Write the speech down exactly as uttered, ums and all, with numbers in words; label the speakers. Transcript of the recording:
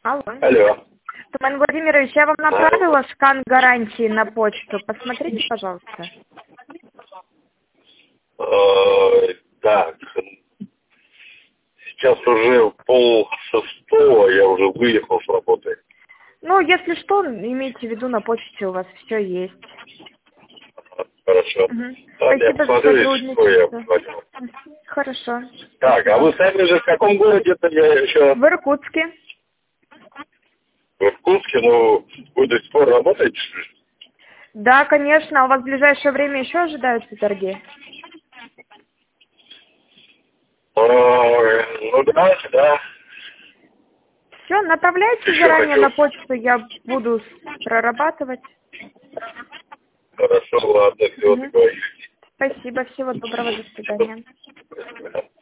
Speaker 1: Алло.
Speaker 2: Алло.
Speaker 1: Туман Владимирович, я вам направила скан гарантии на почту. Посмотрите, пожалуйста.
Speaker 2: Э, Так, сейчас уже пол шестого, я уже выехал с работы.
Speaker 1: Ну, если что, имейте в виду, на почте у вас все есть.
Speaker 2: Хорошо.
Speaker 1: Угу.
Speaker 2: Ладно, я
Speaker 1: Спасибо за
Speaker 2: посмотрю, если что, я
Speaker 1: сотрудничество.
Speaker 2: позвоню.
Speaker 1: Хорошо.
Speaker 2: Так, а вы сами же в каком городе-то? Я еще
Speaker 1: В Иркутске.
Speaker 2: в Иркутске, ну, вы до сих пор работаете, что ли?
Speaker 1: Да, конечно. А у вас в ближайшее время еще ожидаются торги?
Speaker 2: Ой, ну да, да.
Speaker 1: Все, направляйте
Speaker 2: Еще
Speaker 1: заранее
Speaker 2: хочу.
Speaker 1: на почту, я буду прорабатывать.
Speaker 2: Хорошо, ладно, все,
Speaker 1: Угу.
Speaker 2: договорились.
Speaker 1: Спасибо, всего доброго, до свидания.